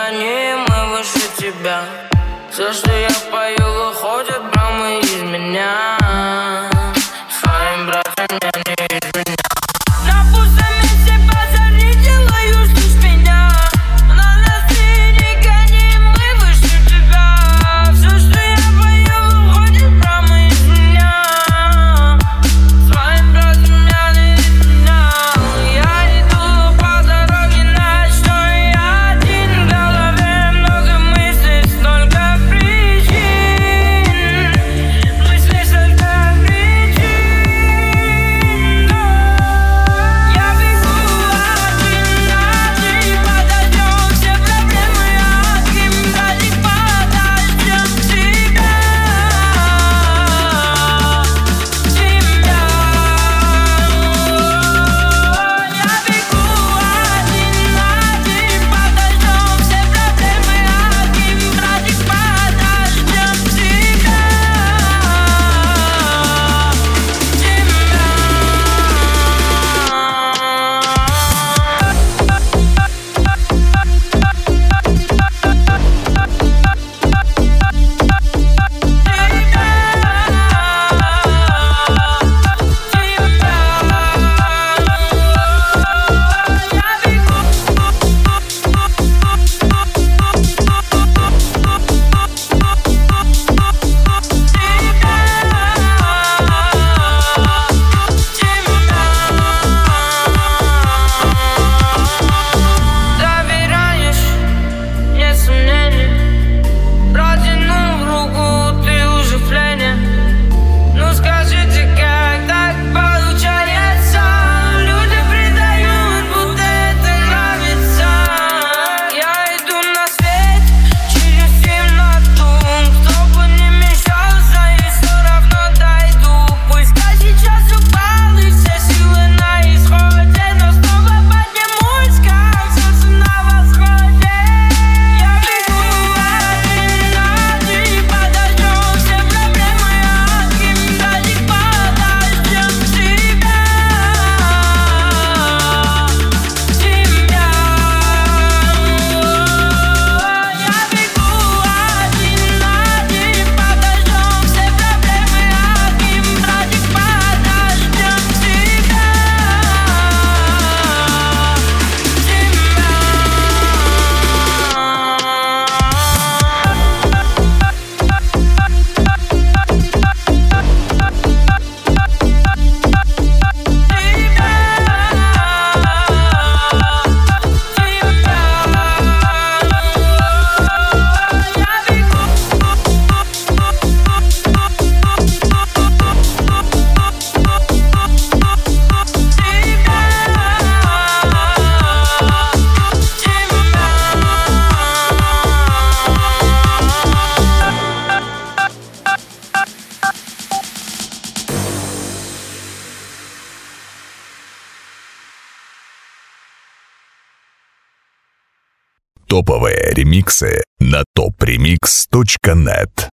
они, мы выше тебя. Все, что я пою, выходит прямо из меня. Своим братьям я не изменяю. На пустом месте позови, делаю слышь меня. На нас не мы выше тебя. Все, что я пою, выходит прямо из меня. Своим братьям я не изменяю. Я иду по дороге ночной, я один в голове, много мыслей, столько причин. Мыслей столько причин. Я бегу один подождем все проблемы одним, ради подождем тебя. Я бегу один подождем все проблемы одним, ради подождем тебя. Доверяешь, нет сомнений. Протянув руку, ты уже в плене. Ну скажите, как так получается? Люди предают, будто это нравится. Я иду на свет через темноту. Кто бы не мешался, я все равно дойду. Пускай сейчас упал и все силы на исходе, но снова поднимусь, как солнце на восходе. Я бегу один подождем все проблемы одним, ради подождем тебя. Я бегу один подождем все проблемы одним, ради подождем тебя. Топовые ремиксы на topremix.net.